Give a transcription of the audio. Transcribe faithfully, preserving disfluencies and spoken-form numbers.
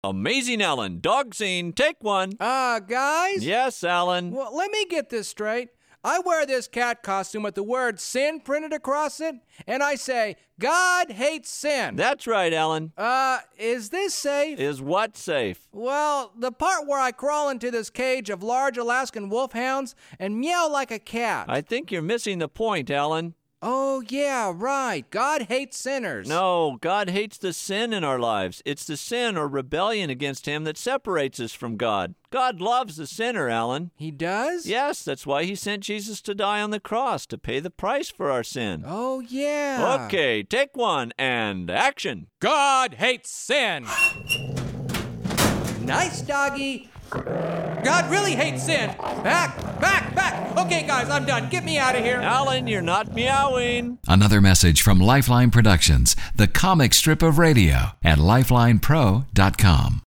Amazing Alan, dog scene, take one. Uh, guys? Yes, Alan. Well, let me get this straight. I wear this cat costume with the word sin printed across it, and I say, God hates sin. That's right, Alan. Uh, is this safe? Is what safe? Well, the part where I crawl into this cage of large Alaskan wolfhounds and meow like a cat. I think you're missing the point, Alan. Oh, yeah, right. God hates sinners. No, God hates the sin in our lives. It's the sin or rebellion against Him that separates us from God. God loves the sinner, Alan. He does? Yes, that's why He sent Jesus to die on the cross, to pay the price for our sin. Oh, yeah. Okay, take one and action. God hates sin. Nice, doggy. God really hates sin. Back, back, back. Okay, guys, I'm done. Get me out of here. Alan, you're not meowing. Another message from Lifeline Productions, the comic strip of radio, at lifeline pro dot com.